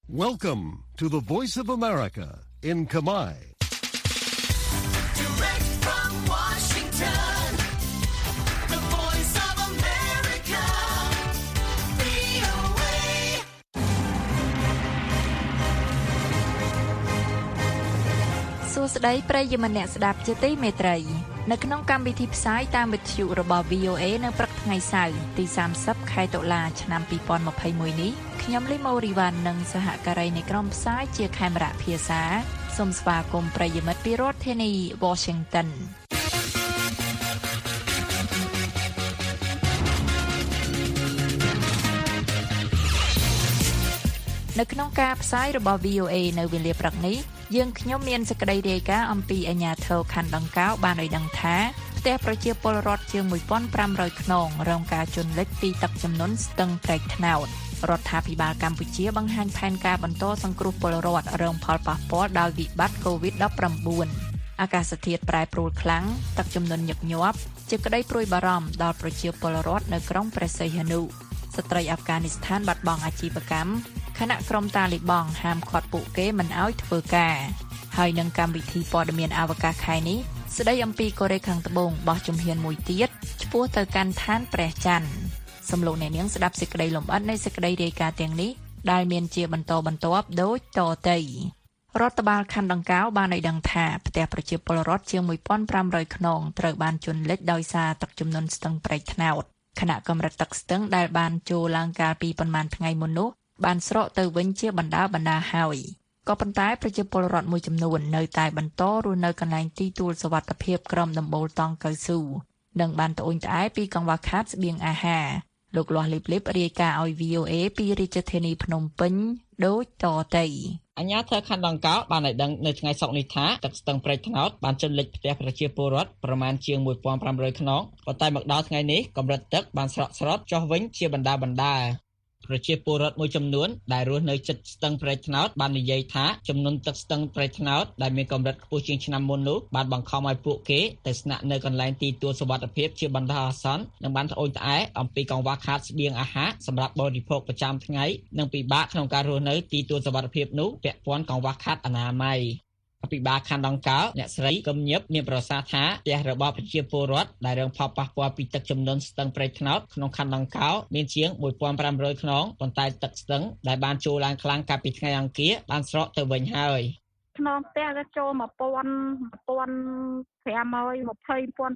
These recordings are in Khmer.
Welcome to the Voice of America in Kamai. Direct from Washington, the Voice of America, VOA. សួស្តីប្រិយមិត្តអ្នកស្ដាប់ជាទីមេត្រីនៅក្នុងកម្មវិធីផ្សាយតាមវិទ្យុរបស់ VOA នៅព្រឹកថ្ងៃសៅរ៍ទី30ខែតុលាឆ្នាំ2021នេះខ្ញុំលីម៉ូរីវ៉ាន់និងសហការីនៃក្រុមផ្សាយជាខេមរៈភាសាសូមស្វាគមន៍ប្រិយមិត្តពីរដ្ឋធានី Washington នៅក្នុងការផ្សាយរបស់ VOA នៅវេលាព្រឹកនេះយើងខ្ញុំមានសេចក្តីរាយការណ៍អំពីអាជ្ញាធរខណ្ឌដង្កោបានឲ្យដឹងថាផ្ទះប្រជាពលរដ្ឋជាង 1,500 ខ្នងរងការជន់លិចពីទឹកជំនន់ស្ទឹងត្រែកត្នោតរដ្ឋាភិបាលកម្ពុជាបង្ហាញផែនការបន្តសង្គ្រោះពលរដ្ឋរងផលប៉ះពាល់ដោយវិបត្តិ COVID-19 អាកាសធាតុប្រែប្រួលខ្លាំងទឹកជំនន់ញឹកញាប់ជាក្តីព្រួយបារម្ភដល់ប្រជាពលរដ្ឋនៅក្រុងព្រះសីហនុស្ត្រីអាហ្វហ្គានីស្ថានបាត់បង់អាជីវកម្មគណៈក្រុមតាលីបង់ហាមឃាត់ពួកគេមិនឲ្យធ្វើការហើយនឹងកម្មវិធីព័ត៌មានអវកាសខែនេះស្ដីអំពីកូរ៉េខាងត្បូងបោះជំហានមួយទៀតឆ្ពោះទៅកាន់ឋានព្រះច័ន្ទសំលោកអ្នកនាងស្ដាប់សេចក្តីលម្អិតនៃសេចក្តីរាយការណ៍ទាំងនេះដែលមានជាបន្តបន្ទាប់ដូចតទៅរដ្ឋបាលខណ្ឌដង្កោបានឲ្យដឹងថាផ្ទះប្រជាពលរដ្ឋជាង 1,500 ខ្នងត្រូវបានជន់លិចដោយសារទឹកជំនន់ស្ទឹងត្រែកត្នោតខណៈកម្រិតទឹកស្ទឹងដែលបានចូលឡើងកាលពីប្រមាណថ្ងៃមុននោះបានស្រកទៅវិញជាបណ្ដាហើយក៏ប៉ុន្តែប្រជាពលរដ្ឋមួយចំនួននៅតែបន្តរស់នៅកន្លែងទីទួលសុវត្ថិភាពក្រំដំបូលតង់កៅស៊ូនិងបានត្អូញត្អែពីកង្វះខាតស្បៀងអាហារលោកលាស់លីបលីបរាយការណ៍ឲ្យ VOA ពីរាជធានីភ្នំពេញដូចតទៅអាជ្ញាធរខណ្ឌដង្កោបានឲ្យដឹងនៅថ្ងៃសុក្រនេះថាទឹកស្ទឹងត្រែកត្នោតបានជន់លិចផ្ទះប្រជាពលរដ្ឋប្រមាណជាង 1,500 ខ្នងប៉ុន្តែមកដល់ថ្ងៃនេះកម្រិតទឹកបានស្រកស្រត់ចុះវិញជាបណ្ដាប្រជាពលរដ្ឋមួយចំនួនដែលរស់នៅជិតស្ទឹងត្រែកត្នោតបាននិយាយថាចំនួនទឹកស្ទឹងត្រែកត្នោតដែលមានកម្រិតខ្ពស់ជាងឆ្នាំមុននោះបានបង្ខំឲ្យពួកគេទៅស្នាក់នៅកន្លែងទីទួលសុវត្ថិភាពជាបណ្ដោះអាសន្ននិងបានត្អូញត្អែអំពីកង្វះខាតស្បៀងអាហារសម្រាប់បរិភោគប្រចាំថ្ងៃនិងពិបាកក្នុងការរស់នៅទីទួលសុវត្ថិភាពនោះពាក់ព័ន្ធកង្វះខាតអនាម័យអភិបាលខណ្ឌដង្កោអ្នកស្រីកឹមញឹបមានប្រសាសន៍ថាផ្ទះរបស់ប្រជាពលរដ្ឋដែលរងផលប៉ះពាល់ពីទឹកជំនន់ស្ទឹងត្រែកត្នោតក្នុងខណ្ឌដង្កោមានជាង 1,500 ខ្នងប៉ុន្តែទឹកស្ទឹងដែលបានចូលឡើងខ្លាំងកាលពីថ្ងៃអង្គារបានស្រកទៅវិញហើយខ្នងផ្ទះក៏ចូល 1,520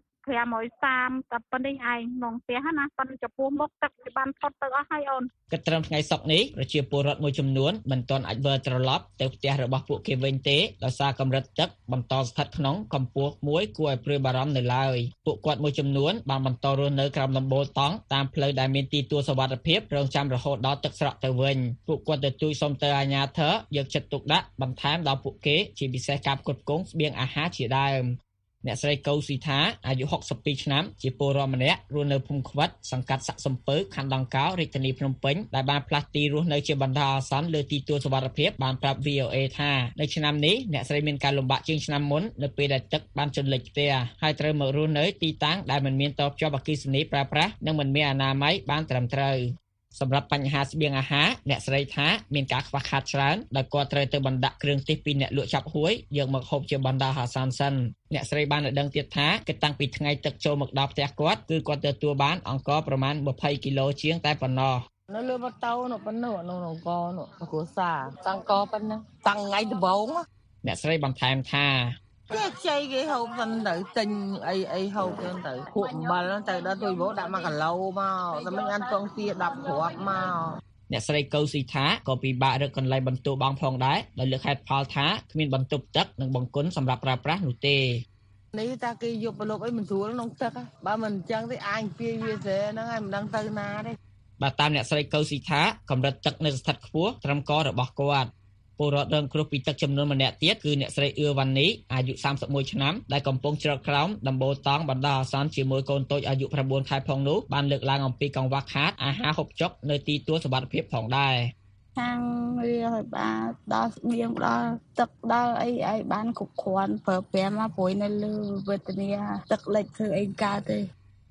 1,530តែប៉ុណ្្នេះឯងក្នុងផ្ទះណាប៉ុន្តែចំពោះមុខទឹកវាបានផុតទៅអស់ហើយអូនគិតត្រឹមថ្ងៃសុក្រនេះប្រជាពលរដ្ឋមួយចំនួនមិនទាន់អាចវិលត្រឡប់ទៅផ្ទះរបស់ពួកគេវិញទេដោយសារកម្រិតទឹកបន្តស្ថិតក្នុងកម្ពស់មួយគួរឲ្យព្រួយបារម្ភនៅឡើយពួកគាត់មួយចំនួនបានបន្តរស់នៅក្រោមដំបូលតង់តាមផ្លូវដែលមានទីទួលសុវត្ថិភាពរងចាំរហូតដល់ទឹកស្រកទៅវិញពួកគាត់ទទូចសុំទៅអាជ្ញាធរយកចិត្តទុកដាក់បន្ថែមដល់ពួកគេជាពិសេសការផ្គត់ផ្គង់ស្បៀងអាហារជាដើមអ្នកស្រីកៅស៊ីថាអាយុ62ឆ្នាំជាពលរដ្ឋម្នាក់រស់នៅភូមិខ្វិតសង្កាត់សាក់សំពៅខណ្ឌដង្កោរាជធានីភ្នំពេញដែលបានផ្លាស់ទីរស់នៅជាបណ្ដោះអាសន្នលើទីទួលសុវត្ថិភាពបានប្រាប់ VOA ថានៅឆ្នាំនេះអ្នកស្រីមានការលំបាកជាងឆ្នាំមុននៅពេលដែលទឹកបានជន់លិចផ្ទះហើយត្រូវមករស់នៅទីតាំងដែលមិនមានតភ្ជាប់អគ្គិសនីប្រើប្រាស់និងមិនមានអនាម័យបានត្រឹមត្រូវសម្រាប់បញ្ហាស្បៀងអាហារអ្នកស្រីថាមានការខ្វះខាតច្រើនដោយគាត់ត្រូវទៅបណ្ដាក់គ្រឿងទេសពីអ្នកលក់ចាប់ហួយយកមកហូបជាបណ្ដោះអាសន្នសិនអ្នកស្រីបានឲ្យដឹងទៀតថាគិតតាំងពីថ្ងៃទឹកចូលមកដល់ផ្ទះគាត់គឺគាត់ទទួលបានអង្ករប្រមាណ20គីឡូជាងតែប៉ុណ្ណោះនៅលើម៉ូតូនោះប៉ុណ្ណោះនៅអង្ករនោះគ្រួសារតាំងកប៉ុណ្ណឹងតាំងថ្ងៃដំបូងអ្នកស្រីបន្ថែមថាគេខ្ចីគេហូបសិនទៅទិញអីហូបទៅភក់អំបិលទៅដល់ទួយវោដាក់1គីឡូមកតែមិនអានពងទា10គ្រាប់មកអ្នកស្រីកៅស៊ីថាក៏ពិបាករកកន្លែងបន្ទោបង់ផងដែរដោយលើកហេតុផលថាគ្មានបន្ទប់ទឹកនិងបង្គន់សម្រាប់ប្រើប្រាស់នោះទេនេះតាគេយកប្រឡប់អីមិនស្រួលក្នុងទឹកបើមិនអញ្ចឹងទេអាយពីវាស្រែហ្នឹងហើយមិនដឹងទៅណាទេបើតាមអ្នកស្រីកៅស៊ីថាកម្រិតទឹកនៅស្ថិតខ្ពស់ត្រឹមករបស់គាត់ពលរដ្ឋរងគ្រោះពីទឹកចំនួនម្នាក់ទៀតគឺអ្នកស្រីអឿវ៉ានីអាយុ31ឆ្នាំដែលកំពុងជ្រកក្រោមដំបូលតង់បណ្ដោះអាសន្នជាមួយកូនតូចអាយុ9ខែផងនោះបានលើកឡើងអំពីកង្វះខាតអាហារហូបចុកនៅទីទួលសុវត្ថិភាពផងដែរខាងវាឲ្យបានដល់ស្បៀងដល់ទឹកដល់អីឲ្យបានគ្រប់គ្រាន់ប្រើប្រាស់មកព្រួយនៅលើវេទនាទឹកលិចធ្វើអីកើតទេ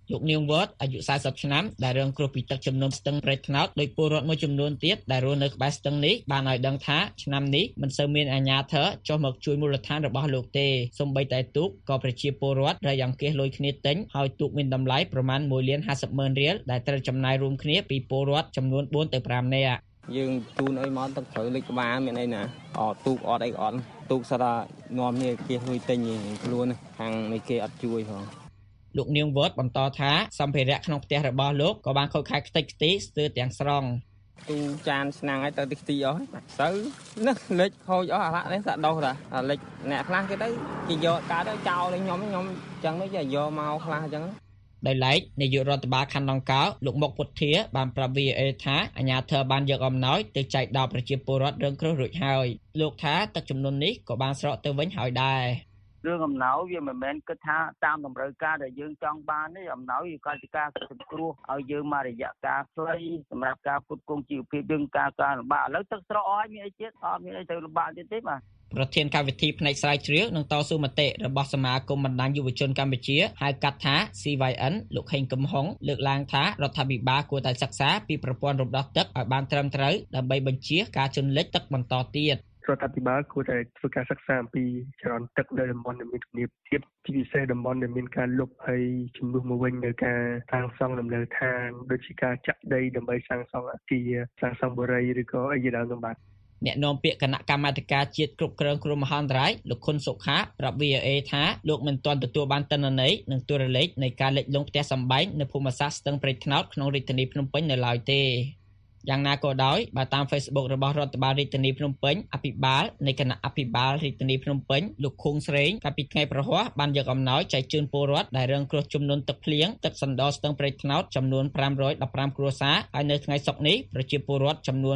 លោកនាងវត្តអាយុ40ឆ្នាំដែលរងគ្រោះពីទឹកជំនន់ស្ទឹងព្រែកត្នោតដោយពលរដ្ឋមួយចំនួនទៀតដែលរស់នៅក្បែរស្ទឹងនេះបានឲ្យដឹងថាឆ្នាំនេះមិនសូវមានអាជ្ញាធរចុះមកជួយមូលដ្ឋានរបស់លោកទេសូម្បីតែទូកក៏ប្រជាពលរដ្ឋរៃអង្គាសលុយគ្នាទិញហើយទូកមានតម្លៃប្រមាណ1,50,000 រៀលដែលត្រូវចំណាយរួមគ្នាពីពលរដ្ឋចំនួន4ទៅ5នាក់យើងទូនអីមកទឹកត្រូវលេខក្បាលមានអីណាទូកអត់អីអត់ទូកសត្វនាំគ្នាគេលុយទិញខ្លួនខាងនេះគេអត់ជួយផងលោកនាងវត្តបន្តថាសម្ភារៈក្នុងផ្ទះរបស់លោកក៏បានខូចខាតខ្ទេចខ្ទីស្ទើរទាំងស្រុងទូចានស្នាំងឲ្យទៅទីខ្ទីអស់ទៅនេះលេខខូចអស់អាឡាក់នេះសាក់ដោះតាលេខអ្នកខ្លះគេទៅគេយកកើតទៅចោលឲ្យខ្ញុំចឹងនេះយកមកខ្លះចឹងដោយឡែកនាយករដ្ឋបាលខណ្ឌដង្កោលោកមុកពុទ្ធាបានប្រាប់ VOA ថាអាជ្ញាធរបានយកអំណោយទៅចែកដល់ប្រជាពលរដ្ឋរងគ្រោះរួចហើយលោកថាទឹកជំនន់នេះក៏បានស្រកទៅវិញហើយដែររឿងអំណោយវាមិនមែនគិតថាតាមតម្រូវការដែលយើងចង់បានទេអំណោយវាក៏ជាការសង្គ្រោះឲ្យយើងមករយៈកាលខ្លីសម្រាប់ការផ្គត់ផ្គង់ជីវភាពយើងការលំបាកឥឡូវទឹកស្រកអស់មានអីទៀតអត់មានអីទៅលំបាកទៀតទេបាទប្រធានកម្មវិធីផ្នែកស្រាវជ្រាវនិងតស៊ូមតិរបស់សមាគមបណ្ដាញយុវជនកម្ពុជាហៅកាត់ថា CYN លោកខេងកំហុងលើកឡើងថារដ្ឋាភិបាលគួរតែសិក្សាពីប្រព័ន្ធរំដោះទឹកឲ្យបានត្រឹមត្រូវដើម្បីបញ្ជៀសការជន់លិចទឹកបន្តទៀតរដ្ឋាភិបាលគួរតែធ្វើការសិក្សាអំពីចរន្តទឹកនៅតំបន់ដែលមានទំនាបទៀតជាពិសេសតំបន់ដែលមានការលុបហើយជំនួសមកវិញនៅការសាងសង់លំនៅឋានដូចជាការចាក់ដីដើម្បីសាងសង់អគារសាងសង់បរិយាឬក៏អីជាដើមនោះបាទអ្នកនាំពាក្យគណៈកម្មាធិការជាតិគ្រប់គ្រងគ្រោះមហន្តរាយលោកខុនសុខាប្រាប់ VOA ថាលោកមិនទាន់ទទួលបានទិន្នន័យនិងតួលេខនៃការលិចលង់ផ្ទះសម្បែងនៅភូមិសាស្ត្រស្ទឹងព្រែកត្នោតក្នុងរាជធានីភ្នំពេញនៅឡើយទេយ៉ាងណាក៏ដោយបើតាម Facebook របស់រដ្ឋបាលរាជធានីភ្នំពេញអភិបាលនៃគណៈអភិបាលរាជធានីភ្នំពេញលោកខួងស្រេងកាលពីថ្ងៃប្រហ័សបានយកអំណោយចែកជូនពលរដ្ឋដែលរងគ្រោះជំនន់ទឹកភ្លៀងទឹកសណ្ដោស្ទឹងព្រែកត្នោតចំនួន515គ្រួសារហើយនៅថ្ងៃសុក្រនេះប្រជាពលរដ្ឋចំនួន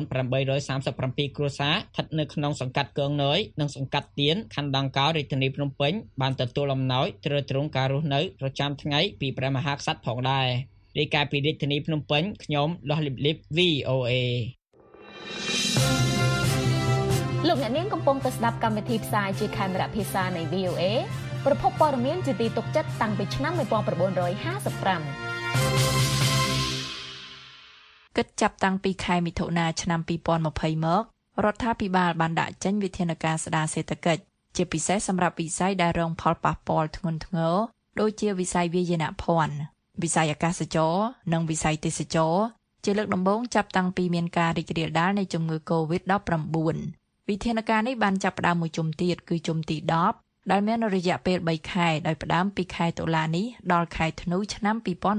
837គ្រួសារស្ថិតនៅក្នុងសង្កាត់គងនយនិងសង្កាត់ទៀនខណ្ឌដង្កោរាជធានីភ្នំពេញបានទទួលអំណោយទ្រទ្រង់ការរស់នៅប្រចាំថ្ងៃពីព្រះមហាក្សត្រផងដែររាយការណ៍ពីរាជធានីភ្នំពេញខ្ញុំលោះលីបលីប VOA លោកអ្នកនាងកំពុងតែស្ដាប់កម្មវិធីផ្សាយជាខេមរៈភាសានៃ VOA ប្រភពព័ត៌មានជាទីទុកចិត្តតាំងពីឆ្នាំ1955 គិតចាប់តាំងពីខែមិថុនាឆ្នាំ2020មករដ្ឋាភិបាលបានដាក់ចេញវិធានការស្ដារសេដ្ឋកិច្ចជាពិសេសសម្រាប់វិស័យដែលរងផលប៉ះពាល់ធ្ងន់ធ្ងរដូចជាវិស័យវាយនភ័ណ្ឌវិស័យអាកាសចរណ៍និងវិស័យទេសចរណ៍ជាលើកដំបូងចាប់តាំងពីមានការរីករាលដាលនៃជំងឺ COVID-19 វិធានការនេះបានចាប់ផ្ដើមមួយជុំទៀតគឺជុំទី10ដែលមានរយៈពេល3ខែដោយផ្ដើមពីខែតុលានេះដល់ខែធ្នូឆ្នាំ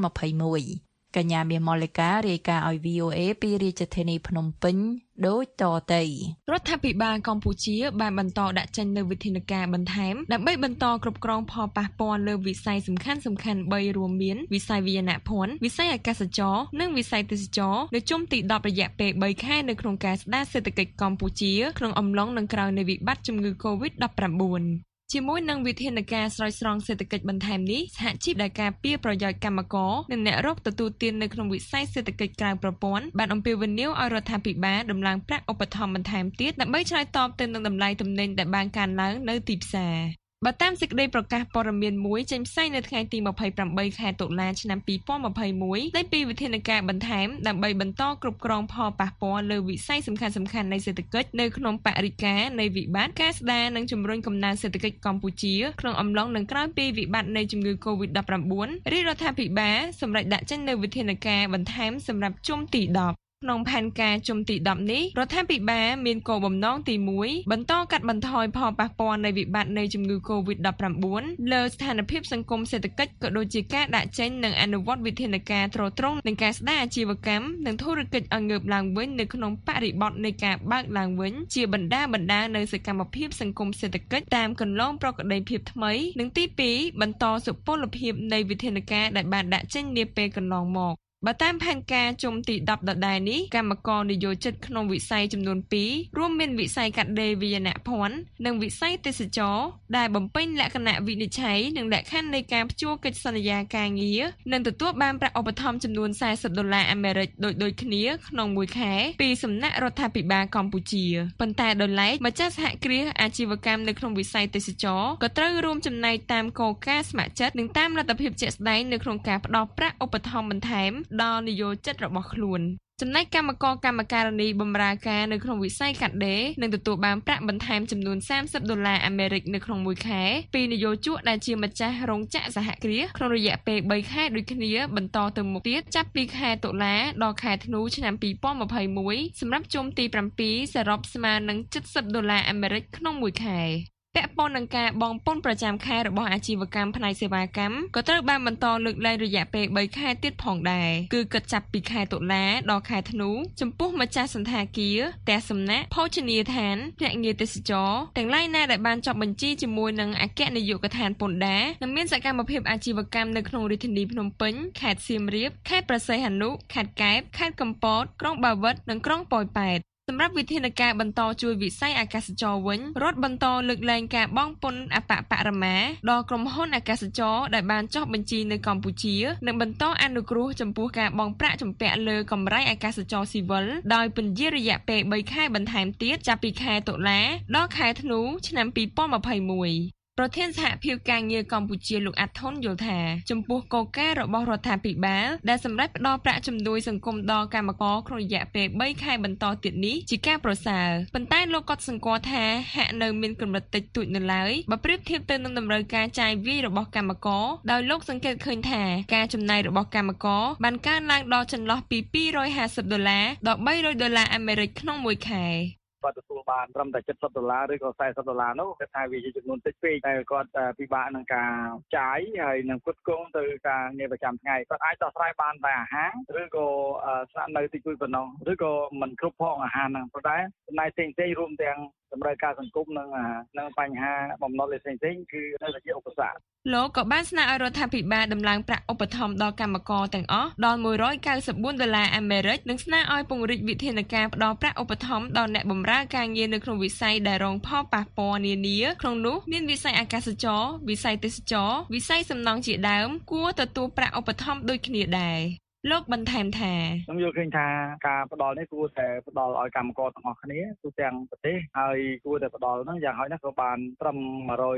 2021កញ្ញាមាសម៉ូលីការាយការណ៍ឲ្យ VOA ពីរាជធានីភ្នំពេញដូចតទៅរដ្ឋាភិបាលកម្ពុជាបានបន្តដាក់ចេញនូវវិធានការបន្ថែមដើម្បីបន្តគ្រប់គ្រងផលប៉ះពាល់លើវិស័យសំខាន់ៗ3រួមមានវិស័យវាយនភ័ណ្ឌវិស័យអាកាសចរណ៍និងវិស័យទេសចរណ៍នៅជុំទី10រយៈពេល3ខែនៅក្នុងការស្ដារសេដ្ឋកិច្ចកម្ពុជាក្នុងអំឡុងនឹងក្រោយនៃវិបត្តិជំងឺ COVID-19ជាមួយនឹងវិធានការស្រោចស្រង់សេដ្ឋកិច្ចបន្ថែមនេះសហជីពដែលការពារប្រយោជន៍កម្មករនិងអ្នករកទទួលទាននៅក្នុងវិស័យសេដ្ឋកិច្ចក្រៅប្រព័ន្ធបានអំពាវនាវឲ្យរដ្ឋាភិបាលដំឡើងប្រាក់ឧបត្ថម្ភបន្ថែមទៀតដើម្បីឆ្លើយតបទៅនឹងតម្លៃទំនិញដែលបានកើនឡើងនៅទីផ្សារបើតាមសេចក្តីប្រកាសព័ត៌មានមួយចេញផ្សាយនៅថ្ងៃទី28ខែតុលាឆ្នាំ2021នៃពីវិធានការបន្ថែមដើម្បីបន្តគ្រប់គ្រងផលប៉ះពាល់លើវិស័យសំខាន់ៗនៃសេដ្ឋកិច្ចនៅក្នុងបរិយាកាសនៃវិបត្តិការស្ដារនិងជំរុញកំណើនសេដ្ឋកិច្ចកម្ពុជាក្នុងអំឡុងនឹងក្រោយពីវិបត្តិនៃជំងឺ COVID-19 រាជរដ្ឋាភិបាលសម្រេចដាក់ចេញនូវវិធានការបន្ថែមសម្រាប់ជុំទី10ក្នុងផែនការជុំទី10នេះរដ្ឋាភិបាលមានគោលបំណងទី1បន្តកាត់បន្ថយផលប៉ះពាល់នៃវិបត្តិនៃជំងឺ COVID-19 លើស្ថានភាពសង្គមសេដ្ឋកិច្ចក៏ដូចជាការដាក់ចេញនិងអនុវត្តវិធានការទ្រទ្រង់នឹងការស្ដារអាជីវកម្មនិងធុរកិច្ចឲ្យងើបឡើងវិញនៅក្នុងបរិបទនៃការបើកឡើងវិញជាបណ្ដានៅសកម្មភាពសង្គមសេដ្ឋកិច្ចតាមគន្លងប្រក្រតីភាពថ្មីនិងទី2បន្តសុពលភាពនៃវិធានការដែលបានដាក់ចេញនាពេលកន្លងមកបើតាមផែនការជុំទី10ដដែលនេះកម្មករនយោជិតក្នុងវិស័យចំនួន2រួមមានវិស័យកាត់ដេរវាយនភ័ណ្ឌនិងវិស័យទេសចរដែលបំពេញលក្ខណៈវិនិច្ឆ័យនិងលក្ខខណ្ឌនៃការព្យួរកិច្ចសន្យាការងារនិងទទួលបានប្រាក់ឧបត្ថម្ភចំនួន$40ដូចគ្នាក្នុងមួយខែពីសំណាក់រដ្ឋាភិបាលកម្ពុជាប៉ុន្តែដោយឡែកម្ចាស់សហគ្រាសអាជីវកម្មនៅក្នុងវិស័យទេសចរក៏ត្រូវរួមចំណែកតាមគោលការណ៍ស្ម័គ្រចិត្តនិងតាមលទ្ធភាពជាក់ស្ដែងនៅក្នុងការផ្តល់ប្រាក់ឧបត្ថម្ភបន្ថែមដល់នយោជិតរបស់ខ្លួនចំណែកកម្មករកម្មការិនីបម្រើការនៅក្នុងវិស័យកាត់ដេរនឹងទទួលបានប្រាក់បន្ថែមចំនួន$30នៅក្នុងមួយខែពីនយោជកដែលជាម្ចាស់រោងចក្រសហគ្រាសក្នុងរយៈពេល3ខែដូចគ្នាបន្តទៅមុខទៀតចាប់ពីខែតុលាដល់ខែធ្នូឆ្នាំ2021សម្រាប់ជុំទី7សរុបស្មើនឹង$70ក្នុងមួយខែពាក់ព័ន្ធនឹងការបង់ពន្ធប្រចាំខែរបស់អាជីវកម្មផ្នែកសេវាកម្មក៏ត្រូវបានបន្តលើកលែងរយៈពេល3ខែទៀតផងដែរគឺគិតចាប់ពីខែតុលាដល់ខែធ្នូចំពោះម្ចាស់សន្តាគារផ្ទះសំណាក់ភោជនីយដ្ឋានភ្នាក់ងារទេសចរទាំងឡាយណាដែលបានចុះបញ្ជីជាមួយនឹងអគ្គនាយកដ្ឋានពន្ធដារនិងមានសកម្មភាពអាជីវកម្មនៅក្នុងរាជធានីភ្នំពេញខេត្តសៀមរាបខេត្តព្រះសីហនុខេត្តកែបខេត្តកំពតក្រុងបាវិតនិងក្រុងប៉ោយប៉ែតសម្រាប់វិធានការបន្តជួយវិស័យអាកាសចរវិញរដ្ឋបន្តលើកលែងការបង់ពន្ធអបបរមាដល់ក្រុមហ៊ុនអាកាសចរដែលបានចុះបញ្ជីនៅកម្ពុជានិងបន្តអនុគ្រោះចំពោះការបង់ប្រាក់ជំពាក់លើកម្រៃអាកាសចរស៊ីវិលដោយពន្យារយៈពេល3ខែបន្ថែមទៀតចាប់ពីខែតុលាដល់ខែធ្នូឆ្នាំ2021ប្រធានសហភាពការងារកម្ពុជាលោកអាត់ថុនយល់ថាចំពោះគោលការណ៍របស់រដ្ឋាភិបាលដែលសម្រេចផ្តល់ប្រាក់ជំនួយសង្គមដល់កម្មករក្នុងរយៈពេល3ខែបន្តទៀតនេះជាការប្រសើរប៉ុន្តែលោកក៏សង្កត់ថាហាក់នៅមានកម្រិតតិចតួចនៅឡើយបើប្រៀបធៀបទៅនឹងតម្រូវការចាយវាយរបស់កម្មករដោយលោកសង្កេតឃើញថាការចំណាយរបស់កម្មករបានកើនឡើងដល់ចន្លោះពី$250ដល់$300ក្នុងមួយខែគាត់ទទួលបានត្រឹមតែ$70ឬក៏$40នោះគាត់ថាវាជាចំនួនតិចពេកតែគាត់ពិបាកនឹងការចាយហើយនឹងផ្គត់ផ្គង់ទៅការងារប្រចាំថ្ងៃគាត់អាចដោះស្រាយបានតែអាហារឬក៏ស្នាក់នៅទីមួយប៉ុណ្ណោះឬក៏មិនគ្រប់ផងអាហារហ្នឹងប៉ុន្តែចំណាយផ្សេងៗរួមទាំងតម្រូវការសង្គមនិងបញ្ហាបំណុលផ្សេងៗគឺនៅតែជាឧបសគ្គលោកក៏បានស្នើឲ្យរដ្ឋាភិបាលដំឡើងប្រាក់ឧបត្ថម្ភដល់កម្មករទាំងអស់ដល់$194និងស្នើឲ្យពង្រីកវិធានការផ្តល់ប្រាក់ឧបត្ថម្ភដល់អ្នកបម្រើការងារនៅក្នុងវិស័យដែលរងផលប៉ះពាល់នានាក្នុងនោះមានវិស័យអាកាសចរវិស័យទេសចរវិស័យសំណង់ជាដើមគួរទទួលប្រាក់ឧបត្ថម្ភដូចគ្នាដែរលោកបន្ថែមថាខ្ញុំយល់ឃើញថាការផ្ដល់នេះគួរតែផ្ដល់ឲ្យកម្មករទាំងអស់គ្នាទូទាំងប្រទេសហើយគួរតែផ្ដល់ហ្នឹងយ៉ាងហោចណាស់ក៏បានត្រឹម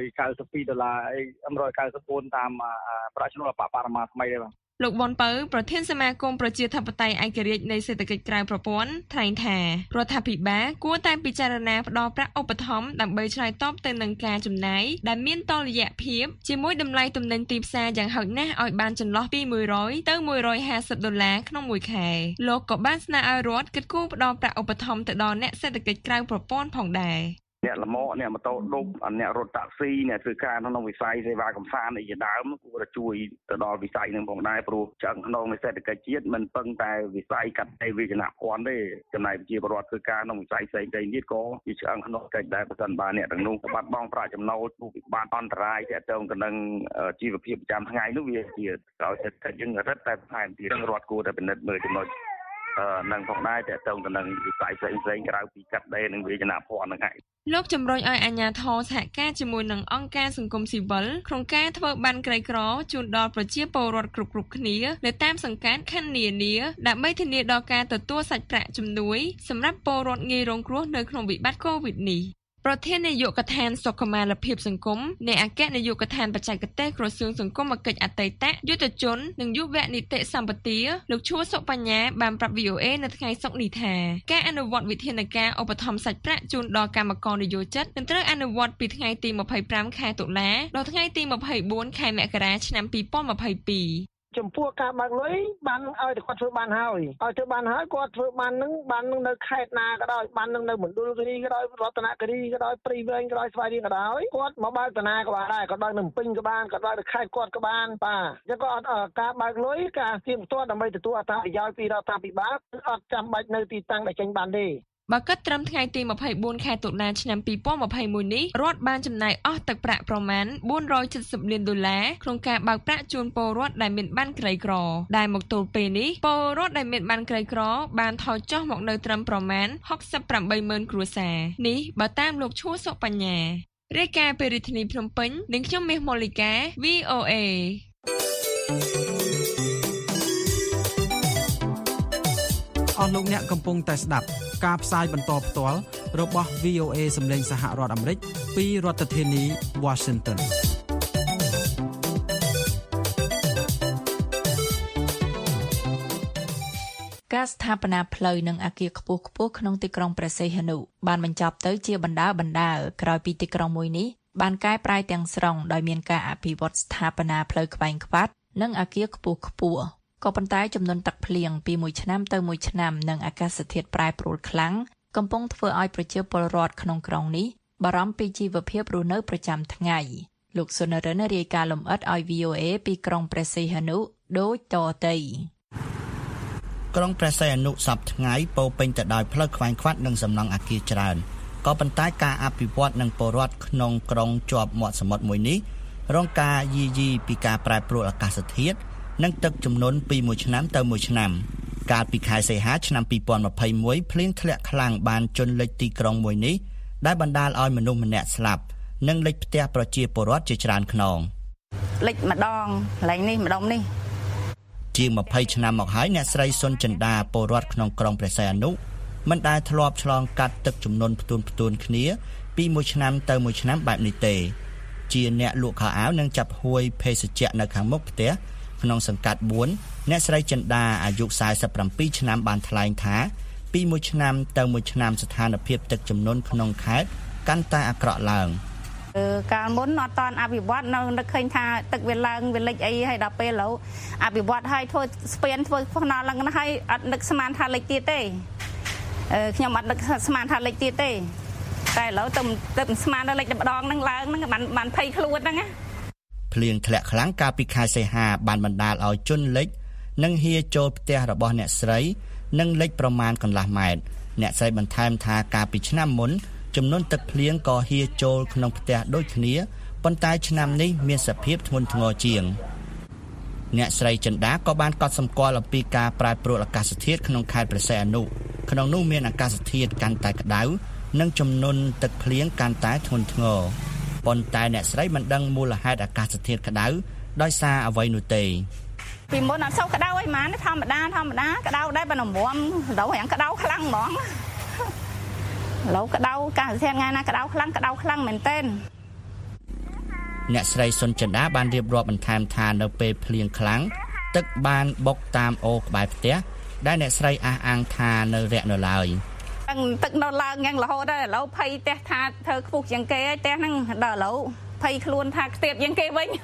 $192$194តាមប្រាក់ឈ្នួលអបបរមាថ្មីដែរបាទលោកវ៉ុនពៅប្រធានសមាគមប្រជាធិបតេយ្យឯករាជ្យនៃសេដ្ឋកិច្ចក្រៅប្រព័ន្ធថ្លែងថារដ្ឋាភិបាលគួរតែពិចារណាផ្តល់ប្រាក់ឧបត្ថម្ភដើម្បីឆ្លើយតបទៅនឹងការចំណាយដែលមានតុល្យភាពជាមួយតម្លៃទំនិញទីផ្សារយ៉ាងហោចណាស់ឲ្យបានចន្លោះពី$100ទៅ$150ក្នុងមួយខែលោកក៏បានស្នើឲ្យរដ្ឋគិតគូរផ្តល់ប្រាក់ឧបត្ថម្ភទៅដល់អ្នកសេដ្ឋកិច្ចក្រៅប្រព័ន្ធផងដែរអ្នកលម៉កអ្នកម៉ូតូឌុបអ្នករត់តាក់ស៊ីអ្នកធ្វើការក្នុងវិស័យសេវាកម្សាន្តជាដើមគួរតែជួយទៅដល់វិស័យនឹងផងដែរព្រោះឆ្អឹងខ្នងនៃសេដ្ឋកិច្ចជាតិមិនពឹងតែវិស័យកាត់ដេរវាយនភ័ណ្ឌទេចំណែកប្រជាពលរដ្ឋធ្វើការក្នុងវិស័យផ្សេងៗទៀតក៏ជាឆ្អឹងខ្នងកិច្ចដែរបើមិនបានអ្នកទាំងនោះបាត់បង់ប្រាក់ចំណូលព្រោះវិបត្តិអន្តរាយទាក់ទងទៅនឹងជីវភាពប្រចាំថ្ងៃនោះវាជាឲ្យសេដ្ឋកិច្ចយើងរឹតតែថែមទៀតរដ្ឋគួរតែពិនិត្យមើលចំណុចនឹងផងដែរទាក់ទងទៅនឹងវិស័យផ្សេងៗក្រៅពីកាត់ដេរនិងវាយនភ័ណ្ឌហ្នឹងឯងលោកជំរុញឲ្យអាជ្ញាធរសហការជាមួយនឹងអង្គការសង្គមស៊ីវិលក្នុងការធ្វើប័ណ្ណក្រីក្រជូនដល់ប្រជាពលរដ្ឋគ្រប់គ្នានៅតាមសង្កាត់ខណ្ឌនានាដើម្បីធានាដល់ការទទួលសាច់ប្រាក់ជំនួយសម្រាប់ពលរដ្ឋងាយរងគ្រោះនៅក្នុងវិបត្តិកូវីដនេះប្រធាននាយកដ្ឋានសុខុមាលភាពសង្គមនៃអគ្គនាយកដ្ឋានបច្ចេកទេសក្រសួងសង្គមគិច្ចអតីតយុទ្ធជននិងយុវនីតិសម្បទាលោកឈួរសុបញ្ញាបានប្រាប់ VOA នៅថ្ងៃសុក្រនេះថាការអនុវត្តវិធានការឧបត្ថម្ភសាច់ប្រាក់ជូនដល់កម្មករនយោជិតនឹងត្រូវអនុវត្តពីថ្ងៃទី25ខែតុលាដល់ថ្ងៃទី24ខែមករាឆ្នាំ2022 ចំពោះការបើកលុយបានឲ្យតែគាត់ធ្វើបានហើយគាត់ធ្វើបាននឹងនៅខេត្តណាក៏ដោយបាននឹងនៅមណ្ឌលគិរីក៏ដោយរតនគិរីក៏ដោយព្រៃវែងក៏ដោយស្វាយរៀងក៏ដោយគាត់មកបើកតាណាក៏បានដែរគាត់បើកនៅពេញក៏បានគាត់បើកនៅខេត្តគាត់ក៏បានបាទអញ្ចឹងក៏អត់ការបើកលុយការទៀមទាត់ដើម្បីទទួលអត្ថប្រយោជន៍ពីរដ្ឋាភិបាលអត់ចាំបាច់នៅទីតាំងដែលចេញបានទេបើគិតត្រឹមថ្ងៃទី24ខែតុលាឆ្នាំ2021នេះរដ្ឋបានចំណាយអស់ទឹកប្រាក់ប្រមាណ$470លានក្នុងការបើកប្រាក់ជូនពលរដ្ឋដែលមានបានក្រីក្រដែលមកទល់ពេលនេះពលរដ្ឋដែលមានបានក្រីក្របានថយចុះមកនៅត្រឹមប្រមាណ68,000គ្រួសារនេះបើតាមលោកឈួរសុបញ្ញារាយការណ៍ពីរាជធានីភ្នំពេញនិងខ្ញុំមាសមូលីកា VOA អស់លោកអ្នកកំពុងតែស្ដាប់ការផ្សាយបន្តផ្ទាល់របស់ VOA សម្លេងសហរដ្ឋអាមេរិកពីរដ្ឋធានី Washington ការស្ថាបនាផ្លូវនិងអគារខ្ពស់ៗក្នុងទីក្រុងព្រះសីហនុបានបញ្ចប់ទៅជាបណ្ដើរក្រោយពីទីក្រុងមួយនេះបានកែប្រែទាំងស្រុងដោយមានការអភិវឌ្ឍស្ថាបនាផ្លូវក្វែងខ្វាត់និងអគារខ្ពស់ក៏ប៉ុន្តែចំនួនទឹកភ្លៀងពីមួយឆ្នាំទៅមួយឆ្នាំនិងអាកាសធាតុប្រែប្រួលខ្លាំងកំពុងធ្វើឲ្យប្រជាពលរដ្ឋក្នុងក្រុងនេះបារម្ភពីជីវភាពរស់នៅប្រចាំថ្ងៃលោកសុនរិនរាយការណ៍លម្អិតឲ្យ VOA ពីក្រុងព្រះសីហនុដូចតទៅក្រុងព្រះសីហនុសប្តាហ៍ថ្ងៃពោពេញទៅដោយផ្លូវខ្វែងខ្វាត់និងសំណង់អគារច្រើនក៏ប៉ុន្តែការអភិវឌ្ឍនិងពលរដ្ឋក្នុងក្រុងជាប់មាត់សមុទ្រមួយនេះរងការយាយីពីការប្រែប្រួលអាកាសធាតុនិងទឹកជំនន់ពីមួយឆ្នាំទៅមួយឆ្នាំកាលពីខែសីហាឆ្នាំ2021ភ្លៀងធ្លាក់ខ្លាំងបានជន់លិចទីក្រុងមួយនេះដែលបណ្ដាលឲ្យមនុស្សម្នាក់ស្លាប់និងលិចផ្ទះប្រជាពលរដ្ឋជាច្រើនខ្នងលិចម្ដងឡើងនេះម្ដងនេះជាង20ឆ្នាំមកហើយអ្នកស្រីសុនចិន្តាពលរដ្ឋក្នុងក្រុងព្រះសីហនុមិនដែលធ្លាប់ឆ្លងកាត់ទឹកជំនន់ផ្ទួនគ្នាពីមួយឆ្នាំទៅមួយឆ្នាំបែបនេះទេជាអ្នកលក់ខោអាវនិងចាប់ហួយភេសជ្ជៈនៅខាងមុខផ្ទះក្នុងសង្កាត់4អ្នកស្រីចិន្តាអាយុ47ឆ្នាំបានថ្លែងថាពីមួយឆ្នាំទៅមួយឆ្នាំស្ថានភាពទឹកជំនន់ក្នុងខេត្តកាន់តែអាក្រក់ឡើងកាលមុនអត់តាន់អភិវឌ្ឍនៅនឹកឃើញថាទឹកវាឡើងវាលិចអីហើយដល់ពេលឥឡូវអភិវឌ្ឍហើយធ្វើស្ពានធ្វើផ្នល់ឡើងណាហើយអត់នឹកស្មានថាលិចទៀតទេខ្ញុំអត់នឹកស្មានថាលិចទៀតទេតែឥឡូវទៅស្មានដល់លិចម្ដងហ្នឹងឡើងហ្នឹងបានភ័យខ្លួនហ្នឹងណាភ្លៀងធ្លាក់ខ្លាំងកាលពីខែសីហាបានបណ្ដាលឲ្យជន់លិចនិងហៀចូលផ្ទះរបស់អ្នកស្រីនិងលិចប្រមាណកន្លះម៉ែត្រអ្នកស្រីបន្ថែមថាកាលពីឆ្នាំមុនចំនួនទឹកភ្លៀងក៏ហៀចូលក្នុងផ្ទះដូចគ្នាប៉ុន្តែឆ្នាំនេះមានសភាពធ្ងន់ធ្ងរជាងអ្នកស្រីចិន្តាក៏បានកត់សម្គាល់អំពីការប្រែប្រួលអាកាសធាតុក្នុងខេត្តព្រះសីហនុក្នុងនោះមានអាកាសធាតុកាន់តែក្តៅនិងចំនួនទឹកភ្លៀងកាន់តែធ្ងន់ធ្ងរប៉ុន្តែអ្នកស្រីមិនដឹងមូលហេតុអាកាសធាតុក្តៅដោយសារអ្វីនោះទេពីមុនអត់សូវក្តៅអីហ្មងធម្មតាក្តៅដែរប៉ុន្តែមុំដល់យ៉ាងក្តៅខ្លាំងហ្មងឡូវក្តៅកាសធាតុថ្ងៃណាក្តៅខ្លាំងមែនទែនអ្នកស្រីសុនចិន្តាបានរៀបរាប់បន្ថែមថានៅពេលភ្លៀងខ្លាំងទឹកបានបុកតាមអូរក្បែរផ្ទះដែលអ្នកស្រីអះអាងថានៅរាក់នៅឡើយទឹកនៅឡើងយ៉ាងរហូតដែរឥឡូវភ័យផ្ទះថាធ្វើខ្ពស់ជាងគេហើយផ្ទះហ្នឹងដល់ឥឡូវភ័យខ្លួនថាខ្ទាបជាងគេវិញឥ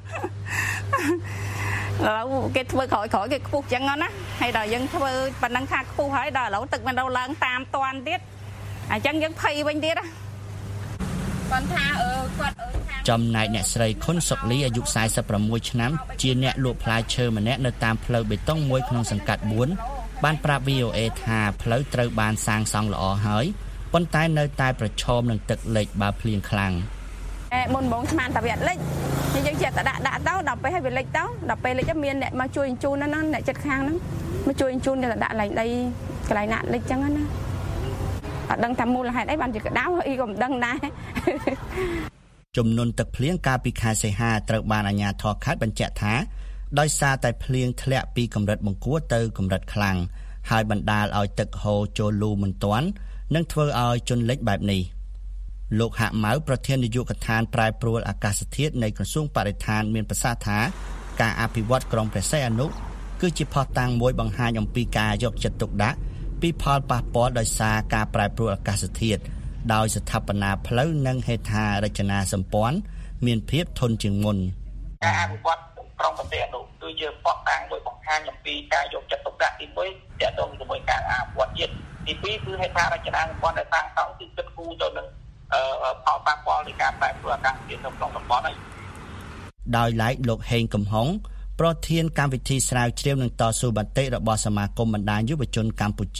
ឡូវគេធ្វើក្រោយគេខ្ពស់ចឹងណាហើយដល់យើងធ្វើប៉ុណ្ណឹងថាខ្ពស់ហើយដល់ឥឡូវទឹកមិនដល់ឡើងតាមតាន់ទៀតអញ្ចឹងយើងភ័យវិញទៀតណាគាត់ថាគាត់ចំណែកអ្នកស្រីខុនសុកលីអាយុ46ឆ្នាំជាអ្នកលក់ផ្លែឈើម្នាក់នៅតាមផ្លូវបេតុងមួយក្នុងសង្កាត់4បានប្រាប់ VOA ថាផ្លូវត្រូវបានសាងសង់ល្អហើយប៉ុន្តែនៅតែប្រឈមនឹងទឹកលិចបើភ្លៀងខ្លាំងមុនបងស្មានតែវាអត់លិចយើងចេះតែដាក់ទៅដល់ពេលឲ្យវាលិចទៅដល់ពេលលិចមានអ្នកមកជួយបញ្ជូនណាអ្នកចិត្តខាងហ្នឹងមកជួយបញ្ជូនទៅដាក់ឡើងដីកន្លែងណាលិចចឹងណាអត់ដឹងថាមូលហេតុអីបានជាក្តៅអីក៏មិនដឹងដែរចំនួនទឹកភ្លៀងកាលពីខែសីហាត្រូវបានអាជ្ញាធរខេត្តបញ្ជាក់ថាដោយសារតែភ្លៀងធ្លាក់ពីកម្រិតបង្គួរទៅកម្រិតខ្លាំងហើយបណ្ដាលឲ្យទឹកហូរចូលលូមិនទាន់និងធ្វើឲ្យជន់លិចបែបនេះលោកហាក់ម៉ៅប្រធាននាយកដ្ឋានប្រែប្រួលអាកាសធាតុនៃក្រសួងបរិស្ថានមានប្រសាសន៍ថាការអភិវឌ្ឍក្រុងព្រះសីហនុគឺជាភស្តុតាងមួយបង្ហាញអំពីការយកចិត្តទុកដាក់ពីផលប៉ះពាល់ដោយសារការប្រែប្រួលអាកាសធាតុដោយស្ថាបនាផ្លូវនិងហេដ្ឋារចនាសម្ព័ន្ធមានភាពធន់ជាងមុនការអភិវឌ្ឍក្រុងព្រះសីហនុគឺជាភស្តុតាងមួយបង្ហាញអំពីការយកចិត្តទុកដាក់ទី1ទាក់ទងជាមួយការអភិវឌ្ឍជាតិទី2គឺហេដ្ឋារចនាសម្ព័ន្ធដែលសាងសង់គឺគិតគូរទៅនឹងផលប៉ះពាល់នៃការប្រែប្រួលអាកាសធាតុនៅក្នុងតំបន់នេះដោយឡែកលោកហេងកំហុងប្រធានកម្មវិធីស្រាវជ្រាវនិងតស៊ូមតិរបស់សមាគមបណ្ដាញយុវជនកម្ពុជា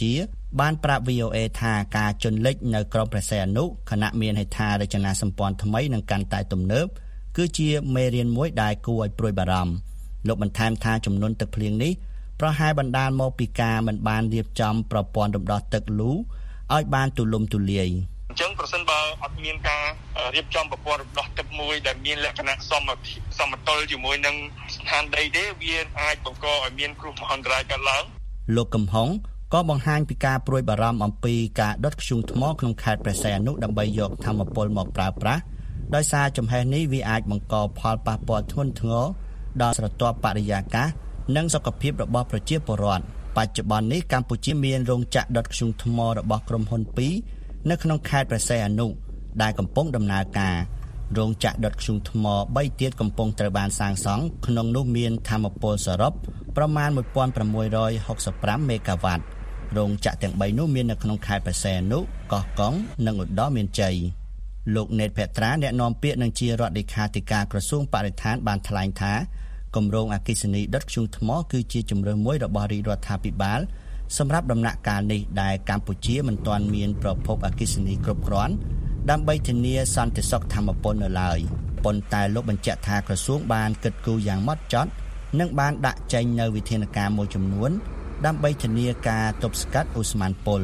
បានប្រាប់ VOA ថាការជន់លិចនៅក្រុងព្រះសីហនុខណៈមានហេដ្ឋារចនាសម្ព័ន្ធថ្មីនិងកាន់តែទំនើបគឺជាមេរៀនមួយដែលគួរឲ្យព្រួយបារម្ភលោកបន្ថែមថាចំនួនទឹកភ្លៀងនេះប្រហែលបណ្ដាលមកពីការមិនបានរៀបចំប្រព័ន្ធរំដោះទឹកលូឲ្យបានទូលំទូលាយអញ្ចឹងប្រសិនបើអត់មានការរៀបចំប្រព័ន្ធរំដោះទឹកមួយដែលមានលក្ខណៈសមតុល្យជាមួយនឹងស្ថានដីទេវាអាចបង្កឲ្យមានគ្រោះមហន្តរាយកើតឡើងលោកកំហុងក៏បង្ហាញពីការព្រួយបារម្ភអំពីការដុតធ្យូងថ្មក្នុងខេត្តព្រះសីហនុដើម្បីយកថាមពលមកប្រើប្រាស់ដោយសារចំហេះនេះវាអាចបង្កផលប៉ះពាល់ធ្ងន់ធ្ងរដល់ស្រទាប់បរិយាកាសនិងសុខភាពរបស់ប្រជាពលរដ្ឋបច្ចុប្បន្ននេះកម្ពុជាមានរោងចក្រដុតធ្យូងថ្មរបស់ក្រុមហ៊ុន2នៅក្នុងខេត្តព្រះសីហនុដែលកំពុងដំណើរការរោងចក្រដុតធ្យូងថ្ម3ទៀតកំពុងត្រូវបានសាងសង់ក្នុងនោះមានថាមពលសរុបប្រមាណ1665មេហ្គាវ៉ាត់រោងចក្រទាំង3នោះមាននៅក្នុងខេត្តព្រះសីហនុកោះកុងនិងឧត្តរមានជ័យលោកណេតភត្រាអ្នកនាំពាក្យនឹងជារដ្ឋលេខាធិការក្រសួងបរិស្ថានបានថ្លែងថាគម្រោងអគ្គិសនីដុតធ្យូងថ្មគឺជាជម្រើសមួយរបស់រាជរដ្ឋាភិបាលសម្រាប់ដំណាក់កាលនេះដែលកម្ពុជាមិនទាន់មានប្រភពអគ្គិសនីគ្រប់គ្រាន់ដើម្បីធានាសន្តិសុខថាមពលនៅឡើយប៉ុន្តែលោកបញ្ជាក់ថាក្រសួងបានគិតគូរយ៉ាងម៉ត់ចត់និងបានដាក់ចេញនូវវិធានការមួយចំនួនដើម្បីធានាការទប់ស្កាត់ឧស្ម័នពុល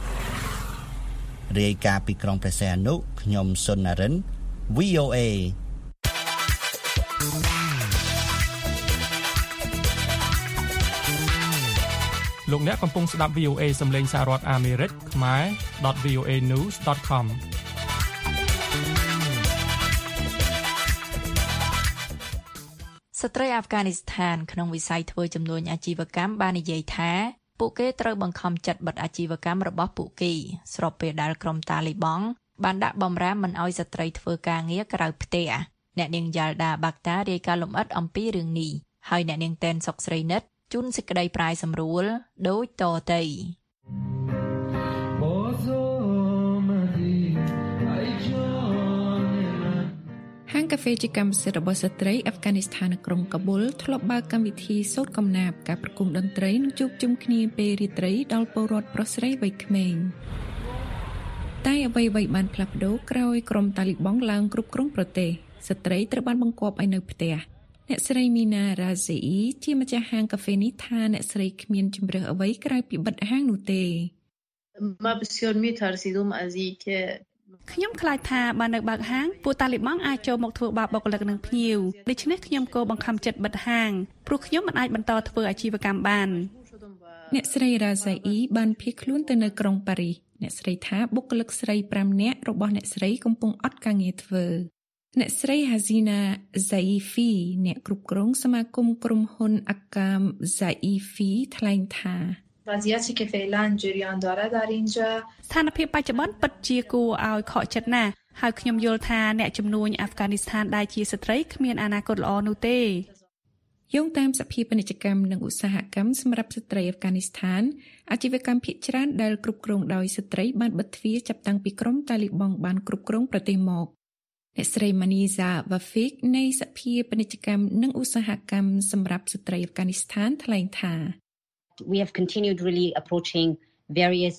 រាយការណ៍ពីក្រុងព្រះសីហនុខ្ញុំសុននរិន VOA លោកអ្នកកំពុងស្ដាប់ VOA សំឡេងសហរដ្ឋអាមេរិកខ្មែរ .voanews.com ស្ត្រីអាហ្វហ្គានីស្ថានក្នុងវិស័យធ្វើជំនួញអាជីវកម្មបាននិយាយថាពួកគេត្រូវបង្ខំចិត្តបិទអាជីវកម្មរបស់ពួកគេស្របពេលដែលក្រុមតាលីបង់បានដាក់បម្រាមមិនឲ្យស្ត្រីធ្វើការងារក្រៅផ្ទះអ្នកនាងយ៉ាល់ដាបាក់តារាយការណ៍លម្អិតអំពីរឿងនេះហើយអ្នកនាងតែនសុកស្រីនិតជូនសេចក្តីប្រាយសម្រួលដូចតទៅហាងកាហ្វេជាកម្មសិទ្ធិរបស់ស្ត្រីអាហ្វហ្គានីស្ថាននៅក្រុងកាប៊ុលធ្លាប់បើកកម្មវិធីសូត្រកំណាព្យការប្រគំតន្ត្រីនិងជួបជុំគ្នាពេលរាត្រីដល់ពលរដ្ឋប្រុសស្រីវ័យក្មេងតែអ្វីៗបានផ្លាស់ប្ដូរក្រោយក្រុមតាលីបង់ឡើងគ្រប់គ្រងប្រទេសស្ត្រីត្រូវបានបង្គាប់ឲ្យនៅផ្ទះអ្នកស្រីមីណារ៉ាហ្សេអ៊ីជាម្ចាស់ហាងកាហ្វេនេះថាអ្នកស្រីគ្មានជម្រើសអ្វីក្រៅពីបិទហាងនោះទេខ្ញុំខ្លាចថាបើនៅបើកហាងពួកតាលីបង់អាចចូលមកធ្វើបាបបុគ្គលិកនិងភ្ញៀវដូច្នេះខ្ញុំក៏បង្ខំចិត្តបិទហាងព្រោះខ្ញុំមិនអាចបន្តធ្វើអាជីវកម្មបានអ្នកស្រីរ៉ាហ្សេអ៊ីបានភៀសខ្លួនទៅនៅក្រុងប៉ារីសអ្នកស្រីថាបុគ្គលិកស្រី5នាក់របស់អ្នកស្រីកំពុងអត់ការងារធ្វើអ្នកស្រី Hazina Zaifi អ្នកគ្រប់គ្រងសមាគមក្រុមហ៊ុន Akam Zaifi ថ្លែងថាស្ថានភាពបច្ចុប្បន្នពិតជាគួរឲ្យខកចិត្តណាស់ហើយខ្ញុំយល់ថាអ្នកជំនួញអាហ្វហ្គានីស្ថានដែលជាស្ត្រីគ្មានអនាគតល្អនោះទេយោងតាមសភាពាណិជ្ជកម្មនិងឧស្សាហកម្មសម្រាប់ស្ត្រីអាហ្វហ្គានីស្ថានអាជីវកម្មភាគច្រើនដែលគ្រប់គ្រងដោយស្ត្រីបានបិទទ្វារចាប់តាំងពីក្រុមតាលីបង់បានគ្រប់គ្រងប្រទេសមកអ្នកស្រី Maniza Wafik នៃសភាពាណិជ្ជកម្មនិងឧស្សាហកម្មសម្រាប់ស្ត្រីអាហ្វហ្គានីស្ថានថ្លែងថា We have continued really approaching various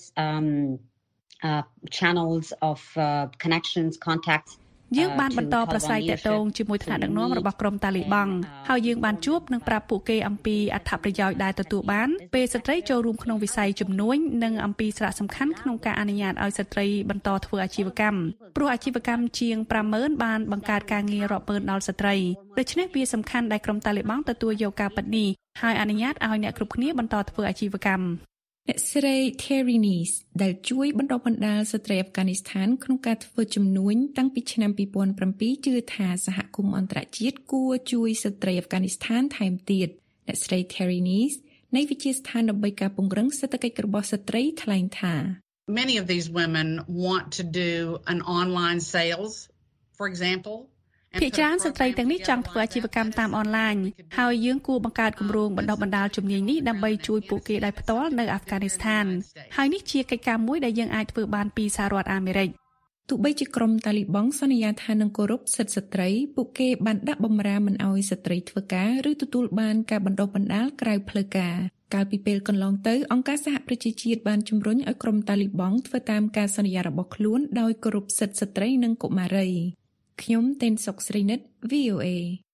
channels of connections, contacts. យើងបានបន្តប្រស័យទាក់ទងជាមួយថ្នាក់ដឹកនាំរបស់ក្រុមតាលីបង់ហើយយើងបានជួបនិងប្រាប់ពួកគេអំពីអត្ថប្រយោជន៍ដែលទទួលបានពេលស្ត្រីចូលរួមក្នុងវិស័យជំនួញនិងអំពីសារៈសំខាន់ក្នុងការអនុញ្ញាតឲ្យស្ត្រីបន្តធ្វើអាជីវកម្មព្រោះអាជីវកម្មជាង 50,000 បានបង្កើតការងាររាប់ម៉ឺនដល់ស្ត្រីដូច្នេះវាសំខាន់ដែលក្រុមតាលីបង់ទទួលយកការពិតនេះហើយអនុញ្ញាតឲ្យអ្នកគ្រប់គ្នាបន្តធ្វើអាជីវកម្មអ្នកស្រី Terry Nies ដែលជួយបណ្ដុះបណ្ដាលស្ត្រីអាហ្វហ្គានីស្ថានក្នុងការធ្វើជំនួញតាំងពីឆ្នាំ2007ជឿថាសហគមន៍អន្តរជាតិគួរជួយស្ត្រីអាហ្វហ្គានីស្ថានថែមទៀតអ្នកស្រី Terry Nies នៃវិទ្យាស្ថានដើម្បីការពង្រឹងសេដ្ឋកិច្ចរបស់ស្ត្រីថ្លែងថា Many of these women want to do an online sales for example ភាគច្រើនស្ត្រីទាំងនេះចង់ធ្វើអាជីវកម្មតាមអនឡាញហើយយើងគួរបង្កើតគម្រោងបណ្ដុះបណ្ដាលជំនាញនេះដើម្បីជួយពួកគេដោយផ្ទាល់នៅអាហ្វហ្គានីស្ថានហើយនេះជាកិច្ចការមួយដែលយើងអាចធ្វើបានពីសហរដ្ឋអាមេរិកទោះបីជាក្រុមតាលីបង់សន្យាថានឹងគោរពសិទ្ធិស្ត្រីពួកគេបានដាក់បម្រាមមិនឲ្យស្ត្រីធ្វើការឬទទួលបានការបណ្ដុះបណ្ដាលក្រៅផ្លូវការកាលពីពេលកន្លងទៅអង្គការសហប្រជាជាតិបានជំរុញឲ្យក្រុមតាលីបង់ធ្វើតាមការសន្យារបស់ខ្លួនដោយគោរពសិទ្ធិស្ត្រីនិងកុមារីខ្ញុំតេនសុកស្រីនិត VOA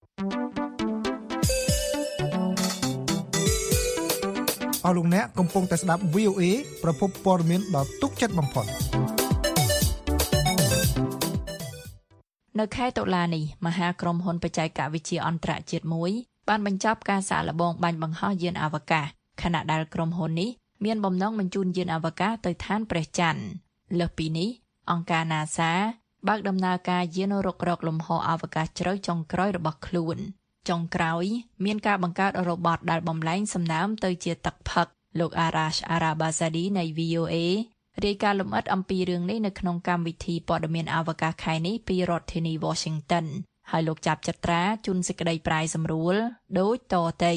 អស់លោកអ្នកកំពុងតែស្ដាប់ VOA ប្រភពព័ត៌មានដ៏ទុកចិត្តបំផុតនៅខែតុលានេះមហាក្រុមហ៊ុនបច្ចេកវិទ្យាអន្តរជាតិមួយបានបញ្ចប់ការសាកល្បងបាញ់បង្ហោះយានអវកាសខណៈដែលក្រុមហ៊ុននេះមានបំណងបញ្ជូនយានអវកាសទៅឋានព្រះច័ន្ទលើសពីនេះអង្គការ NASA បើកដំណើរការយានរុករកលំហអវកាសជ្រៅចុងក្រោយរបស់ខ្លួនចុងក្រោយមានការបង្កើតរ៉ូបតដែលបំលែងសំណើមទៅជាទឹកផឹកលោក Arash Arabasadi នៃ VOA រាយការណ៍លម្អិតអំពីរឿងនេះនៅក្នុងកម្មវិធីព័ត៌មានអវកាសខែនេះពីរដ្ឋធានី Washington ហើយលោកចាប់ចត្រាជូនសេចក្តីប្រាយសម្រួលដូចតទៅ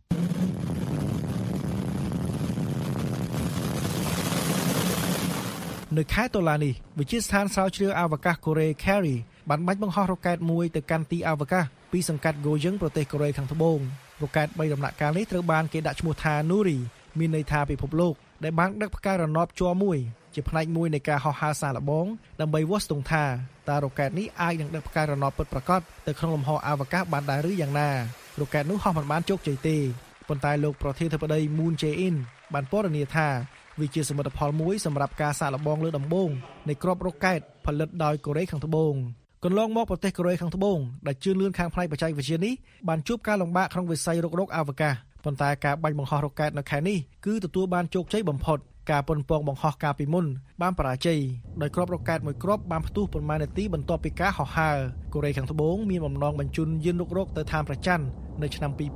នៅខែតុលានេះវិទ្យាស្ថានស្រាវជ្រាវអវកាសកូរ៉េ Carey បានបាញ់បង្ហោះរ៉ុកែតមួយទៅកាន់ទីអវកាសពីសង្កាត់ Goyeong ប្រទេសកូរ៉េខាងត្បូងរ៉ុកែត3ដំណាក់កាលនេះត្រូវបានគេដាក់ឈ្មោះថា Nuri មានន័យថាពិភពលោកដែលបានដឹកផ្កាយរណបជ័រមួយជាផ្នែកមួយនៃការហោះហើរសាកល្បងដើម្បីវាស់ស្ទង់ថាតើរ៉ុកែតនេះអាចនឹងដឹកផ្កាយរណបពិតប្រាកដទៅក្នុងលំហអវកាសបានដែរឬយ៉ាងណារ៉ុកែតនោះហោះមិនបានជោគជ័យទេប៉ុន្តែលោកប្រធានាធិបតី Moon Jae-in បានពណ៌នាថាវាជាសមិទ្ធផលមួយសម្រាប់ការសាកល្បងលើដំបូងនៃគ្រាប់រ៉ុកែតផលិតដោយកូរ៉េខាងត្បូងកន្លងមកប្រទេសកូរ៉េខាងត្បូងដែលជឿនលឿនខាងផ្នែកបច្ចេកវិទ្យានេះបានជួបការលំបាកក្នុងវិស័យរុករកអវកាសប៉ុន្តែការបាញ់បង្ហោះរ៉ុកែតនៅខែនេះគឺទទួលបានជោគជ័យបំផុតការប៉ុនប៉ងបង្ហោះកាលពីមុនបានបរាជ័យដោយគ្រាប់រ៉ុកែតមួយគ្រាប់បានផ្ទុះប៉ុន្មាននាទីបន្ទាប់ពីការហោះហើរកូរ៉េខាងត្បូងមានបំណងបញ្ជូនយានរុករកទៅឋានព្រះច័ន្ទនៅឆ្នាំ2030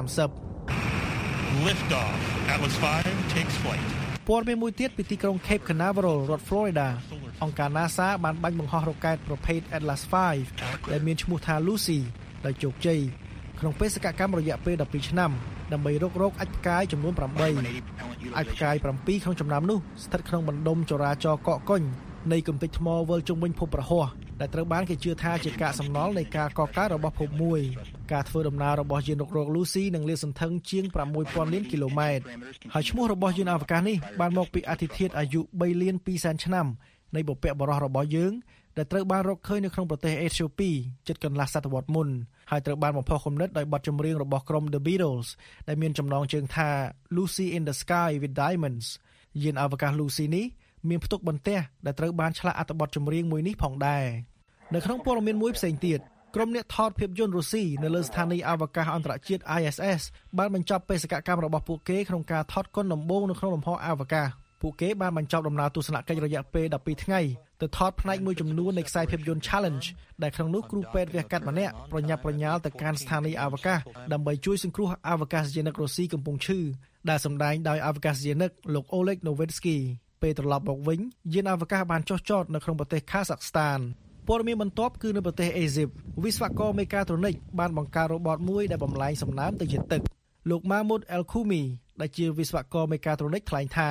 Lift off Atlas V takes flight ព័ត៌មានមួយទៀតពីទីក្រុង Cape Canaveral រដ្ឋ Florida អង្គការ NASA បានបាញ់បង្ហោះរ៉ុកែតប្រភេទ Atlas V ដែលមានឈ្មោះថា Lucy ដោយជោគជ័យក្នុងបេសកកម្មរយៈពេល12ឆ្នាំដើម្បីរុករកអាចផ្កាយចំនួន8អាចផ្កាយ7ក្នុងចំណោមនោះស្ថិតក្នុងបណ្ដុំចរាចរណ៍កកកុញនៃគំនិតថ្មវិលជុំវិញភពប្រហោះដែលត្រូវបានគេជឿថាជាកាកសំណល់នៃការកកើតរបស់ភពមួយការធ្វើដំណើររបស់យានរុករក Lucy នឹងលាតសន្ធឹងជាង 6,000 លានគីឡូម៉ែត្រហើយឈ្មោះរបស់យានអវកាសនេះបានមកពីអធិធាតុអាយុ 3 លាន 2 សែនឆ្នាំនៃបុព្វបុរសរបស់យើងដែលត្រូវបានរកឃើញនៅក្នុងប្រទេសអេត្យូពីជិតកន្លះសតវត្សរ៍មុនហើយត្រូវបានបំផុសគំនិតដោយបទចម្រៀងរបស់ក្រុម The Beatles ដែលមានចំណងជើងថា Lucy in the Sky with Diamonds យានអវកាស Lucy នេះមានផ្ទុកបន្ទះដែលត្រូវបានឆ្លាក់អត្ថបទចម្រៀងមួយនេះផងដែរនៅក្នុងព័ត៌មានមួយផ្សេងទៀតក្រុមអ្នកថតភាពយន្តរុស្ស៊ីនៅលើស្ថានីយ៍អវកាសអន្តរជាតិ ISS បានបញ្ចប់បេសកកម្មរបស់ពួកគេក្នុងការថតកុនដំបូងនៅក្នុងលំហអវកាសពួកគេបានបញ្ចប់ដំណើរទស្សនកិច្ចរយៈពេល12ថ្ងៃទៅថតផ្នែកមួយចំនួននៃខ្សែភាពយន្ត Challenge ដែលក្នុងនោះគ្រូពេទ្យវះកាត់ម្នាក់ប្រញាប់ប្រញាល់ទៅកាន់ស្ថានីយ៍អវកាសដើម្បីជួយសង្គ្រោះអវកាសយានិករុស្ស៊ីកំពុងឈឺដែលសម្ដែងដោយអវកាសយានិកលោក Oleg Novitsky ពេលត្រឡប់មកវិញយានអវកាសបានចុះចតនៅក្នុងប្រទេស Kazakhstan ព័ត៌មានបន្ទាប់គឺនៅប្រទេសអេស៊ីបវិស្វករមេកាត្រូនិកបានបង្កើតរ៉ូបតមួយដែលបំលែងសំណើមទៅជាទឹកលោក Mahmoud Al-Khoumi ដែលជាវិស្វករមេកាត្រូនិកថ្លែងថា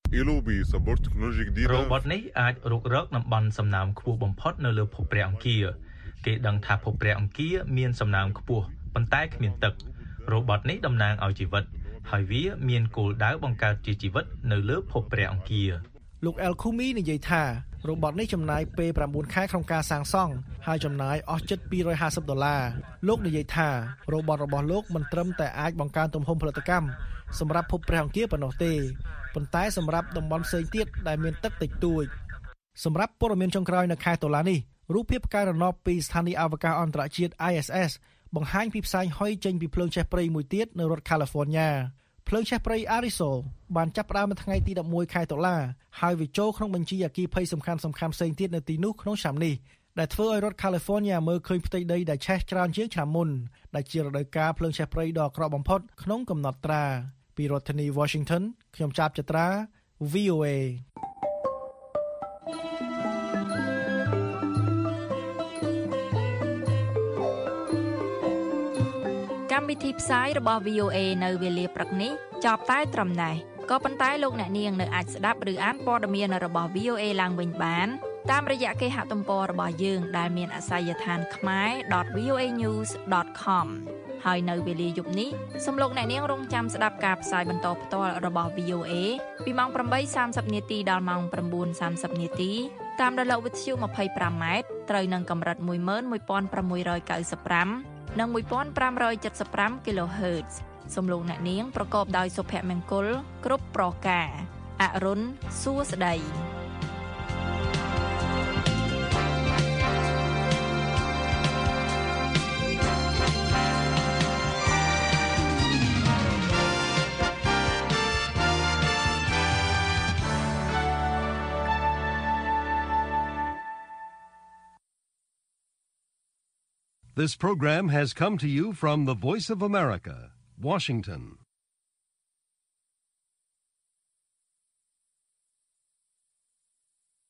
រ៉ូបតនេះអាចរុករកតំបន់សំណើមខ្ពស់បំផុតនៅលើភពព្រះអង្គារគេដឹងថាភពព្រះអង្គារមានសំណើមខ្ពស់ប៉ុន្តែគ្មានទឹករ៉ូបតនេះតំណាងឲ្យជីវិតហើយវាមានគោលដៅបង្កើតជាជីវិតនៅលើភពព្រះអង្គារលោក Al-Khoumi និយាយថារ៉ូបតនេះចំណាយពេល9ខែក្នុងការសាងសង់ហើយចំណាយអស់ជិត$250លោកនិយាយថារ៉ូបតរបស់លោកមិនត្រឹមតែអាចបង្កើនទំហំផលិតកម្មសម្រាប់ភពព្រះអង្គារប៉ុណ្ណោះទេប៉ុន្តែសម្រាប់តំបន់ផ្សេងទៀតដែលមានទឹកតិចតួចសម្រាប់ព័ត៌មានចុងក្រោយនៅខែតុលានេះរូបភាពផ្កាយរណបពីស្ថានីយ៍អវកាសអន្តរជាតិ ISS បង្ហាញពីផ្សែងហុយចេញពីភ្លើងឆេះព្រៃមួយទៀតនៅរដ្ឋ California ភ្លើងឆេះព្រៃ Arizal បានចាប់ផ្ដើមនៅថ្ងៃទី11ខែតុលាហើយវាចូលក្នុងបញ្ជីអគ្គិភ័យសំខាន់ៗផ្សេងទៀតនៅទីនោះក្នុងឆ្នាំនេះដែលធ្វើឲ្យរដ្ឋ California មើលឃើញផ្ទៃដីដែលឆេះច្រើនជាងឆ្នាំមុនដែលជារដូវកាលភ្លើងឆេះព្រៃដ៏អាក្រក់បំផុតក្នុងកំណត់ត្រាពីរដ្ឋធានី Washington ខ្ញុំចាប់ចត្រា VOA កម្មវិធីផ្សាយរបស់ VOA នៅវេលាព្រឹកនេះចប់តែត្រឹមណេះក៏ប៉ុន្តែលោកអ្នកនាងនៅអាចស្ដាប់ឬអានព័ត៌មានរបស់ VOA ឡើងវិញបានតាមរយៈគេហទំព័ររបស់យើងដែលមានអាសយដ្ឋាន khmae.voanews.com ហើយនៅវេលាយប់នេះសូមលោកអ្នកនាងរងចាំស្ដាប់ការផ្សាយបន្តផ្ទាល់របស់ VOA ពីម៉ោង 8:30 នាទីដល់ម៉ោង 9:30 នាទីតាមរលកវិទ្យុ 25 ម៉ែត្រត្រូវនឹងកម្រិត 11695 និង 1575 kHz សូមលោកអ្នកនាងប្រកបដោយសុភមង្គលគ្រប់ប្រការអរុនសួស្តី This program has come to you from the Voice of America, Washington.